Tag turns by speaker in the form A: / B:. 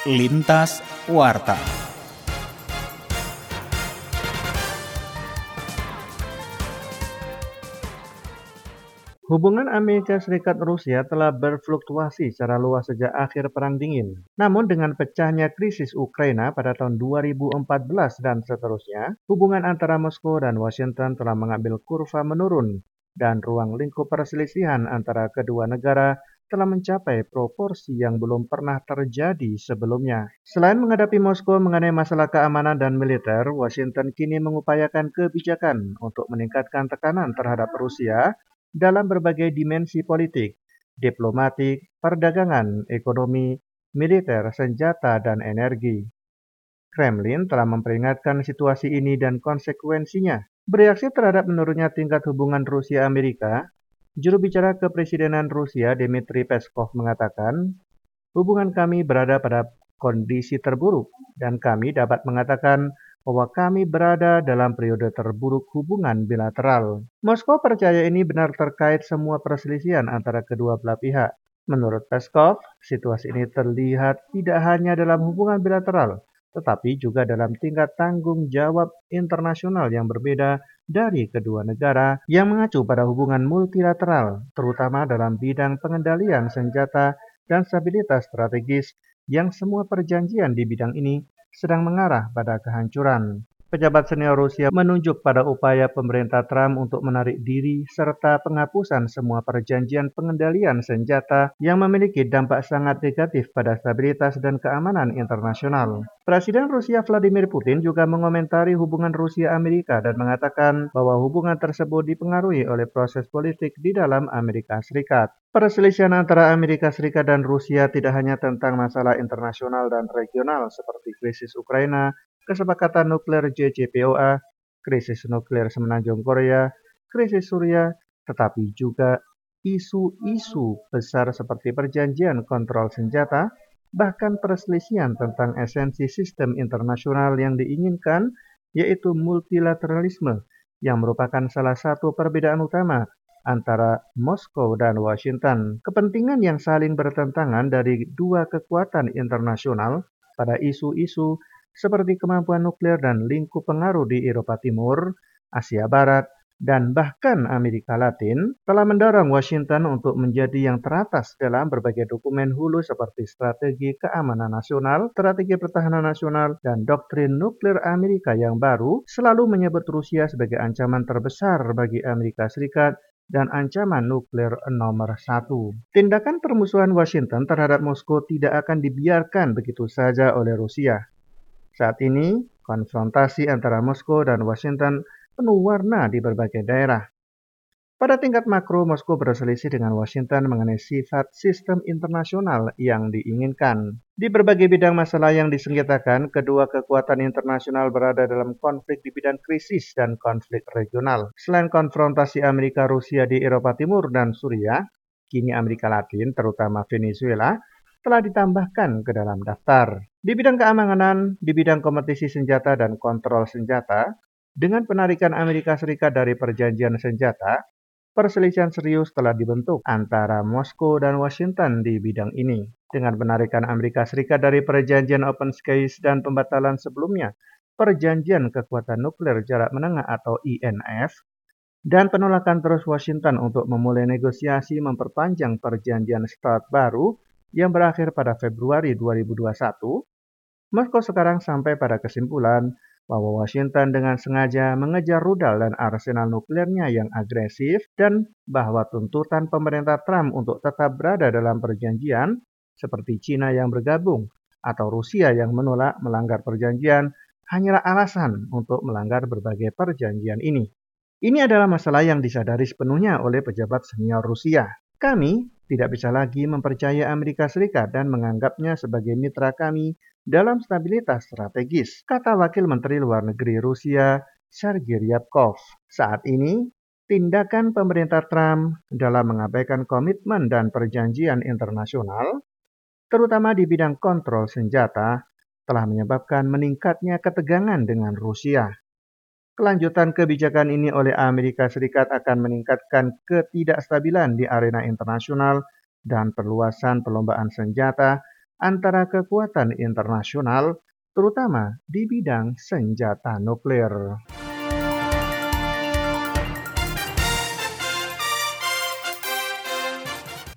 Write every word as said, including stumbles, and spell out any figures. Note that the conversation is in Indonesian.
A: Lintas Warta.
B: Hubungan Amerika Serikat-Rusia telah berfluktuasi secara luas sejak akhir Perang Dingin. Namun dengan pecahnya krisis Ukraina pada tahun dua ribu empat belas dan seterusnya, hubungan antara Moskow dan Washington telah mengambil kurva menurun dan ruang lingkup perselisihan antara kedua negara telah mencapai proporsi yang belum pernah terjadi sebelumnya. Selain menghadapi Moskow mengenai masalah keamanan dan militer, Washington kini mengupayakan kebijakan untuk meningkatkan tekanan terhadap Rusia dalam berbagai dimensi politik, diplomatik, perdagangan, ekonomi, militer, senjata, dan energi. Kremlin telah memperingatkan situasi ini dan konsekuensinya. Bereaksi terhadap menurunnya tingkat hubungan Rusia-Amerika, juru bicara kepresidenan Rusia Dmitry Peskov mengatakan, hubungan kami berada pada kondisi terburuk dan kami dapat mengatakan bahwa kami berada dalam periode terburuk hubungan bilateral. Moskow percaya ini benar terkait semua perselisihan antara kedua belah pihak. Menurut Peskov, situasi ini terlihat tidak hanya dalam hubungan bilateral, tetapi juga dalam tingkat tanggung jawab internasional yang berbeda dari kedua negara yang mengacu pada hubungan multilateral, terutama dalam bidang pengendalian senjata dan stabilitas strategis yang semua perjanjian di bidang ini sedang mengarah pada kehancuran. Pejabat senior Rusia menunjuk pada upaya pemerintah Trump untuk menarik diri serta penghapusan semua perjanjian pengendalian senjata yang memiliki dampak sangat negatif pada stabilitas dan keamanan internasional. Presiden Rusia Vladimir Putin juga mengomentari hubungan Rusia-Amerika dan mengatakan bahwa hubungan tersebut dipengaruhi oleh proses politik di dalam Amerika Serikat. Perselisihan antara Amerika Serikat dan Rusia tidak hanya tentang masalah internasional dan regional seperti krisis Ukraina, kesepakatan nuklir J C P O A, krisis nuklir semenanjung Korea, krisis Suriah, tetapi juga isu-isu besar seperti perjanjian kontrol senjata, bahkan perselisihan tentang esensi sistem internasional yang diinginkan, yaitu multilateralisme, yang merupakan salah satu perbedaan utama antara Moskow dan Washington. Kepentingan yang saling bertentangan dari dua kekuatan internasional pada isu-isu seperti kemampuan nuklir dan lingkup pengaruh di Eropa Timur, Asia Barat, dan bahkan Amerika Latin telah mendorong Washington untuk menjadi yang teratas dalam berbagai dokumen hulu seperti strategi keamanan nasional, strategi pertahanan nasional, dan doktrin nuklir Amerika yang baru selalu menyebut Rusia sebagai ancaman terbesar bagi Amerika Serikat dan ancaman nuklir nomor satu. Tindakan permusuhan Washington terhadap Moskow tidak akan dibiarkan begitu saja oleh Rusia. Saat ini, konfrontasi antara Moskow dan Washington penuh warna di berbagai daerah. Pada tingkat makro, Moskow berselisih dengan Washington mengenai sifat sistem internasional yang diinginkan. Di berbagai bidang masalah yang disengketakan, kedua kekuatan internasional berada dalam konflik di bidang krisis dan konflik regional. Selain konfrontasi Amerika-Rusia di Eropa Timur dan Suriah, kini Amerika Latin, terutama Venezuela, telah ditambahkan ke dalam daftar. Di bidang keamanan, di bidang kompetisi senjata dan kontrol senjata, dengan penarikan Amerika Serikat dari perjanjian senjata, perselisihan serius telah dibentuk antara Moskow dan Washington di bidang ini. Dengan penarikan Amerika Serikat dari perjanjian Open Skies dan pembatalan sebelumnya, perjanjian kekuatan nuklir jarak menengah atau I N F, dan penolakan terus Washington untuk memulai negosiasi memperpanjang perjanjian START baru yang berakhir pada Februari dua ribu dua puluh satu, Moskow sekarang sampai pada kesimpulan bahwa Washington dengan sengaja mengejar rudal dan arsenal nuklirnya yang agresif dan bahwa tuntutan pemerintah Trump untuk tetap berada dalam perjanjian seperti China yang bergabung atau Rusia yang menolak melanggar perjanjian hanyalah alasan untuk melanggar berbagai perjanjian ini. Ini adalah masalah yang disadari sepenuhnya oleh pejabat senior Rusia. Kami tidak bisa lagi mempercayai Amerika Serikat dan menganggapnya sebagai mitra kami dalam stabilitas strategis, kata Wakil Menteri Luar Negeri Rusia, Sergei Ryabkov. Saat ini, tindakan pemerintah Trump dalam mengabaikan komitmen dan perjanjian internasional, terutama di bidang kontrol senjata, telah menyebabkan meningkatnya ketegangan dengan Rusia. Kelanjutan kebijakan ini oleh Amerika Serikat akan meningkatkan ketidakstabilan di arena internasional dan perluasan perlombaan senjata antara kekuatan internasional, terutama di bidang senjata nuklir.